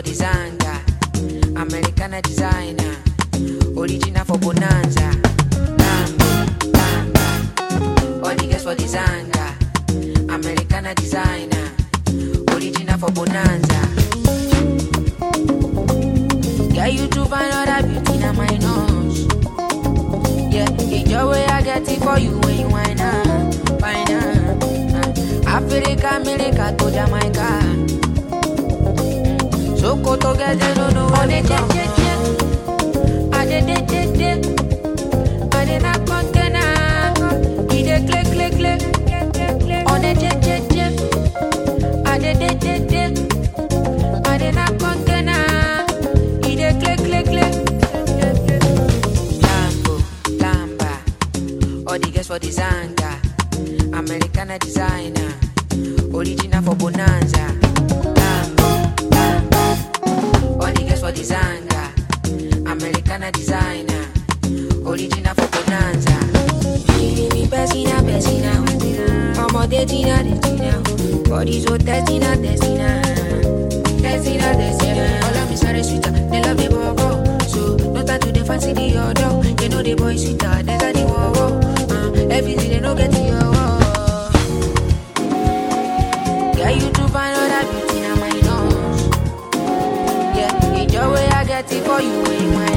for the Zanga, Americana designer, original for Bonanza. Lambo, Lamba, all the girls for the Zanga, Americana designer, original for Bonanza. Yeah, you to find all that beauty in my nose. Yeah, it's your way I get it for you when you whine up, whine up. Africa, America to Jamaica. So go together, no, no, I did I did not container. He did click, click, click. On the jet. I did I did not container. He did click, click, click. Lambo, Lamba, all the girls for the Zanga, Americana designer, original for Bonanza. All the girls for the Zanga, Americana designer, original for Bonanza. Give me Bessina, ọmọdé Tina, body so Tina. All of me sorry sweeter, they love the bobo. So no time to the fancy the other. You know the boy sweeter, there's a the wow. Everything they no get to your wow. Yeah, you to find all that beauty in my nose. Yeah, it's your way I get it for you in my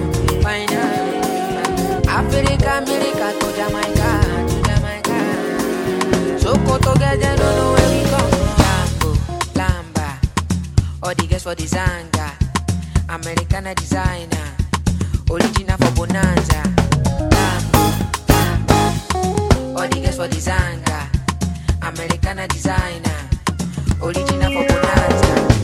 Africa, America to Jamaica. So go together, don't know where we go. Lambo, Lamba, all the girls for the Zanga, Americana designer, original for Bonanza. Lambo, Lamba, all the girls for the Zanga, Americana designer, original for Bonanza.